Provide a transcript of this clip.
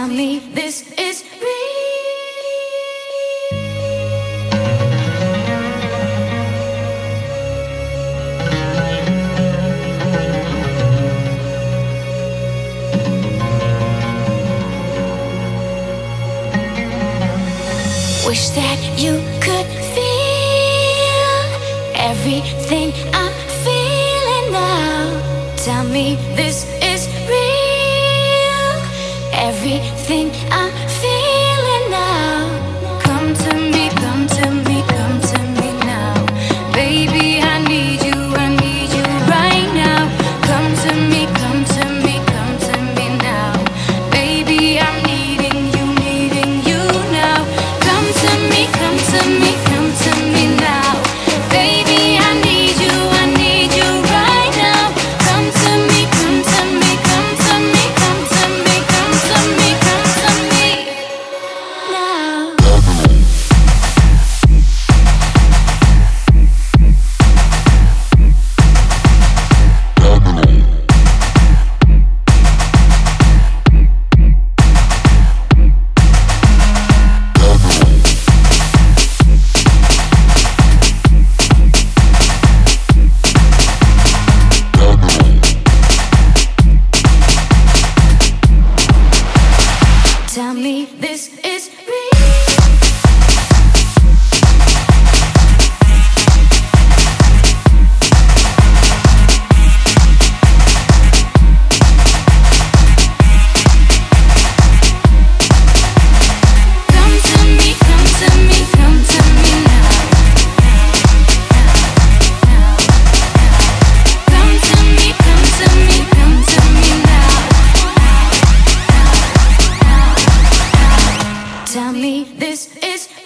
Tell me this is real. Wish that you could feel everything I'm feeling now. Tell me this is real. Everything I'm feeling now. Come to me, come to me, come to me now. Baby, I need you right now. Come to me, come to me, come to me now. Baby, I'm needing you now. Come to me, come to me, come to me now. Baby, I need you right now. Come to me, come to me, come to me, come to me, come to me, come to me now. Tell me this is real. Come to me, come to me, come to me now. Come to me, come to me, come to me now. Tell me this is